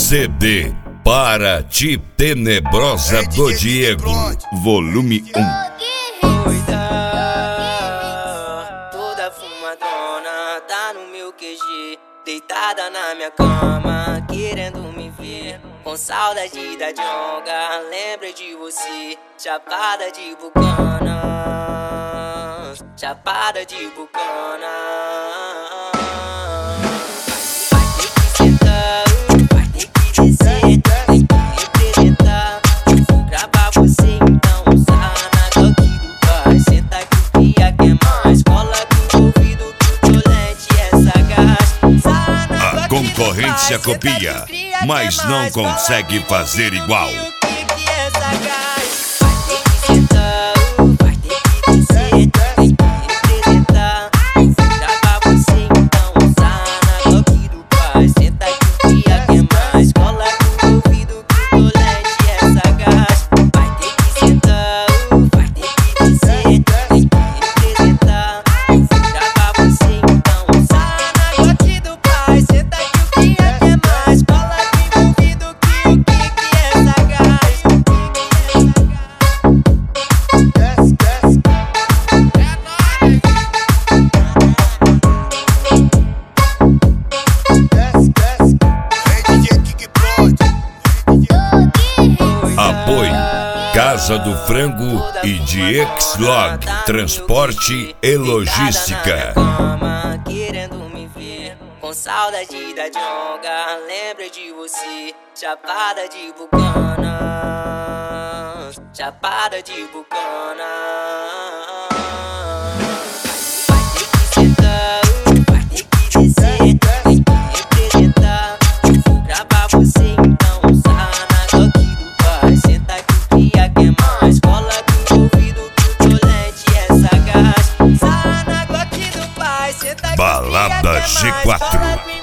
CD Para Ti Tenebrosa do Diego, volume 1. Toda fumadona, tá no meu QG, deitada na minha cama, querendo me ver. Com saudade da jonga, lembra de você, chapada de bucana, chapada de bucana. Vai ter que sentar, vai ter que descer, tem que representar. Eu vou gravar você, então sarna toque do pai. Senta que o pia quer mais, cola no ouvido que o tolete é sagaz. A concorrência copia, mas não consegue fazer igual. Apoio Casa do Frango e de X-Log, transporte e logística. Querendo me ver, com saudade da jonga, lembra de você, chapada de bucana, chapada de bucana. Vai ter que sentar, vai ter que descer, tem que representar. Eu vou gravar você, então sarna toque do pai. Senta que o pia quer mais, cola no ouvido que o tolete é sagaz. Sarna toque do pai, senta que o pia quer mais, Balada G4.